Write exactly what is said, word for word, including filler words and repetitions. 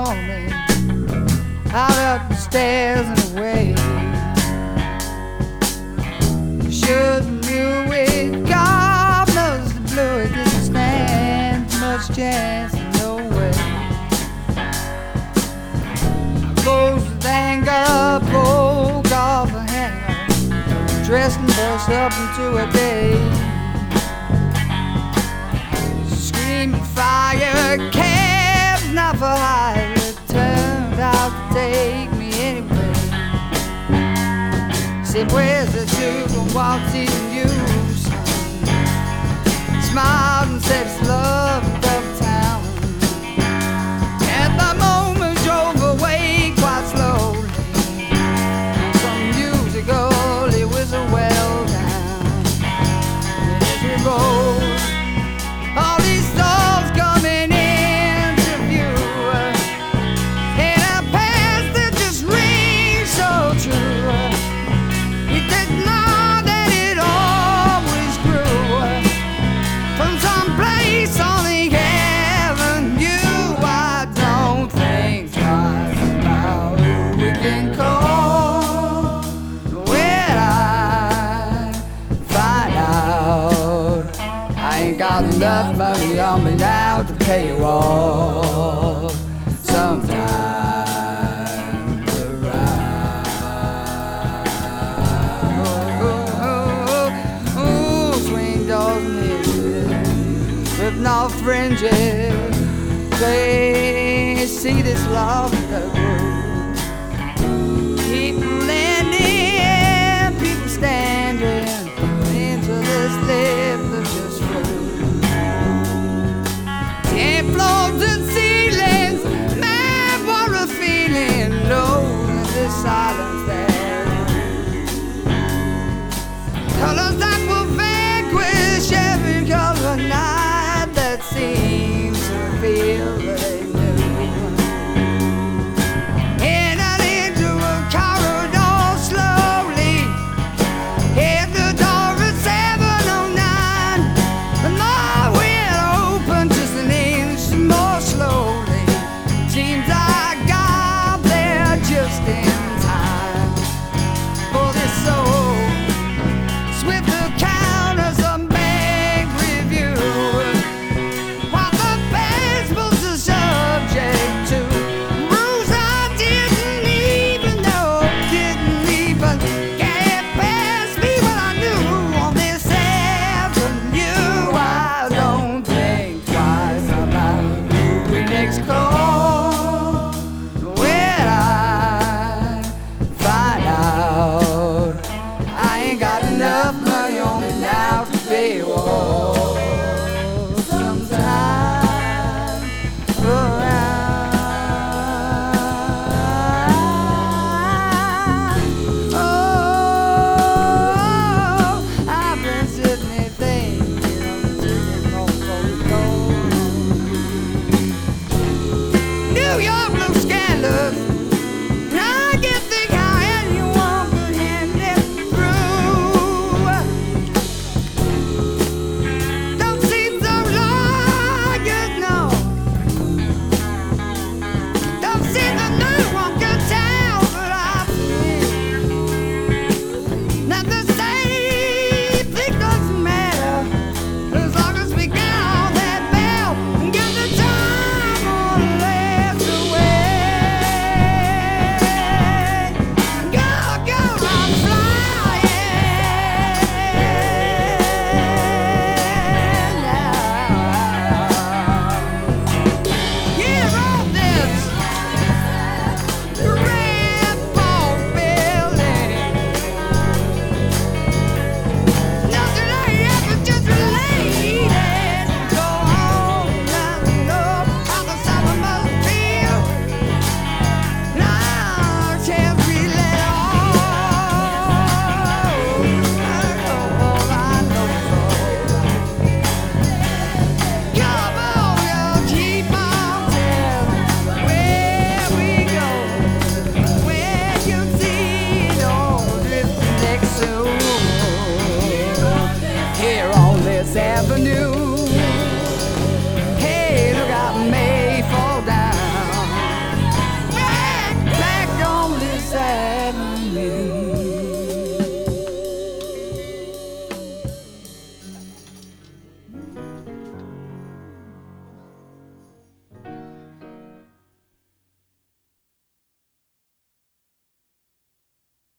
calling me out up the stairs and away. Shouldn't you wait? God knows the blue, it didn't stand much chance, no way. I closed with anger, broke off a hanger, dressed and burst up into a day. Screaming fire, cabs not for hire, it turned out to take me anyway. Said, where's the truth and what's in you, son? Smiled and said, it's love uptown. At the moment drove away quite slowly. Some music, all it was a well down. And as we rode, all these souls coming into view, and a past that just rings so true. We didn't know that it always grew from some place only heaven knew. I don't think twice about who we can call when I find out I ain't got enough money on me now to pay you all sometime around. Ooh, ooh, swing doors and hinges, ripping off fringes. They see this love that grows. People landing, people standing into this lip that just flows. Ten floors and ceilings, man, what a feeling. Knows this silence there. Colors that will vanquish every color night that seems to feel that they knew. And out into a corridor slowly, hit the door at seven oh nine. The door will open just an inch more slowly. Seems I got there just in time for this soul. Swift the counters a bank review. What the principles are subject to. Rules I didn't even know, didn't even get past me. What I knew on this avenue, I don't think twice about who we next call when I find out I ain't got enough money on me now to pay you all.